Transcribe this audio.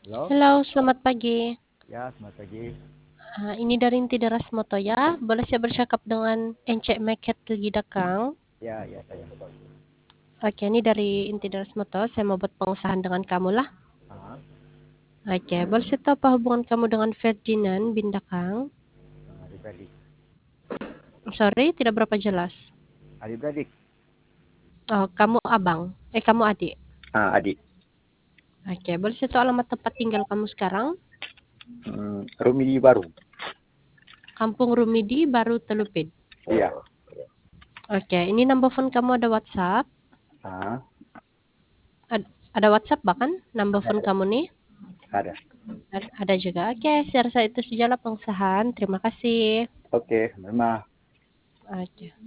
Halo? Halo, selamat pagi. Ya, selamat pagi. Ini dari Inti Deras Moto ya. Boleh saya bercakap dengan Encik Meket Lidakang? Ya, ya saya. Oke, ini dari Inti Deras Moto. Saya mau buat pengusahaan dengan kamu lah. Ah, Oke, boleh saya tahu apa hubungan kamu dengan Ferdinand Bindakang? adik-beradik. Sorry, tidak berapa jelas. Adik-beradik. Oh, kamu abang. Kamu adik. Adik. Oke, boleh saya tahu alamat tempat tinggal kamu sekarang? Rumidi baru. Kampung Rumidi, Baru Telupin. Iya. Oke, ini number phone kamu ada WhatsApp? Ah, Ada WhatsApp bahkan number phone kamu nih? ada. Ada juga. Oke, saya rasa itu sajalah pengusahaan. Terima kasih. Oke, memang. Oke.